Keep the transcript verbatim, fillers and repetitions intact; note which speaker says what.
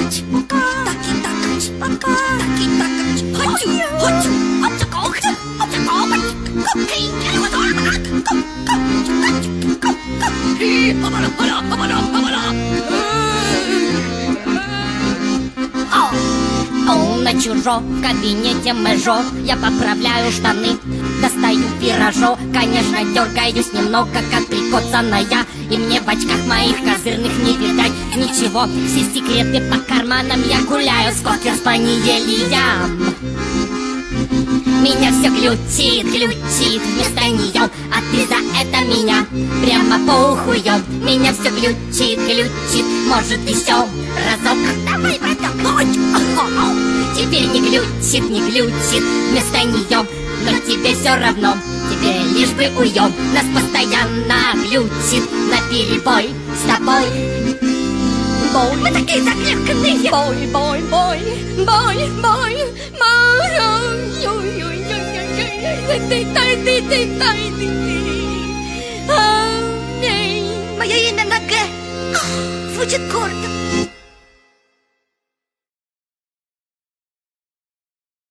Speaker 1: такач, таки такач, таки такач, хочу, хочу, обчако,
Speaker 2: Он на чужом в кабинете мэжо. Я поправляю штаны, достаю пирожок. Конечно, дергаюсь немного, как прикоцанная. И мне в очках моих козырных не видать ничего. Все секреты по карманам я гуляю с кокер-спаниелем. Меня все глючит, глючит вместо нее. А ты за это меня прямо по уху ё. Меня все глючит, глючит. Может еще разок? Давай, браток. Теперь не глючит, не глючит вместо нее. Но тебе все равно, тебе лишь бы уем. Нас постоянно глючит наперебой с тобой. Бой,
Speaker 1: Мы такие закликанные.
Speaker 2: бой, бой, бой, бой, бой, бой.
Speaker 1: Мое имя на Г. Звучит гордо.